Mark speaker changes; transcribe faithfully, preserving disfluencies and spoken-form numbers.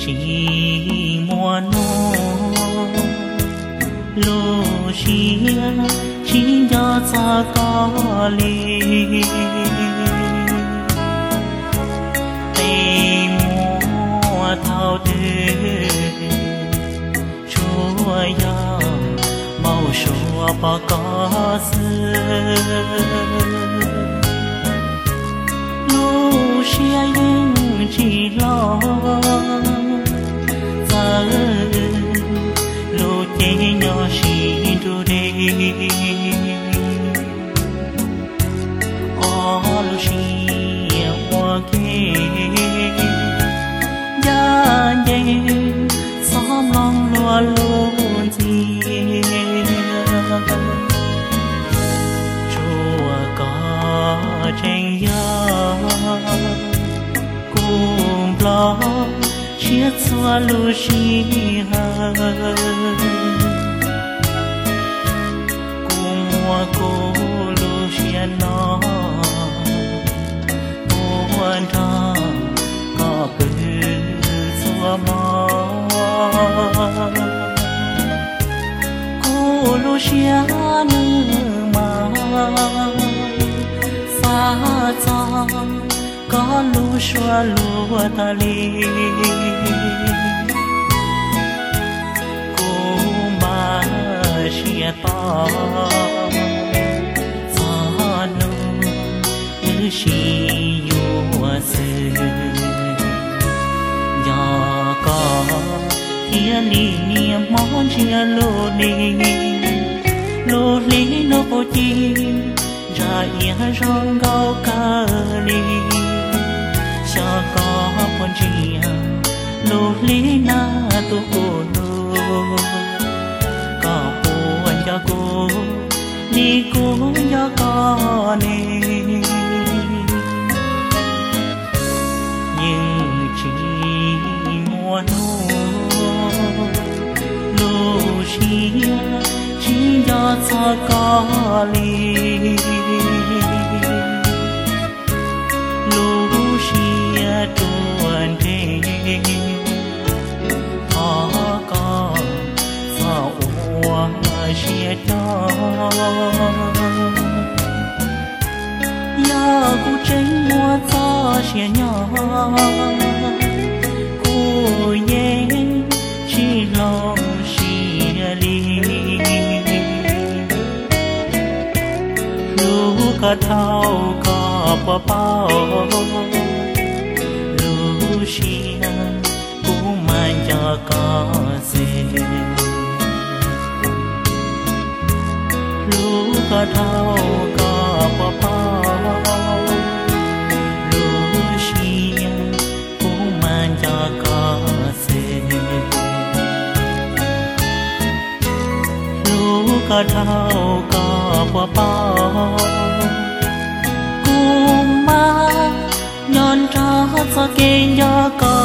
Speaker 1: chỉ mùa nô lô xia chỉ nhớ xa có li tây mùa thao tư chúa ya màu chúa ba có xưa lô xia nhưng chỉ lo giờ lô chế nhỏ xin tu đi ô lô xia hoa kê gia đình xóm lòng loa luôn gì chúa có tranh gió cùng lo chiết xóa lũ chi hờ cùng mùa cô lũ chiết nó buồn thơ có cứ xóa mò cô lũ chiết nữ mà xa xa có lũ xóa lũ ta li cô mà chia to gió nụ như chi yêu sự nhỏ có thiên lý niệm món chia lô đi lô lý nó vô chi ra ia rong gao ca li cho có con chia lô lý na tu cô nô có buồn cho cô đi cô cho con đi nhưng chỉ mùa nô lô chia chỉ cho cho có li lô chia tuần thế khó có sao hoa chia cho ya cô tranh mua cho chia nhỏ cô nhé chỉ lo chia ly cả thao cả bao bao lu xia cũng mang cho có gì lu cả thao cả bao bao lu xia cũng mang cho có gì lu cả thao cả bao bao cùng mà nhon cho cho kê cho có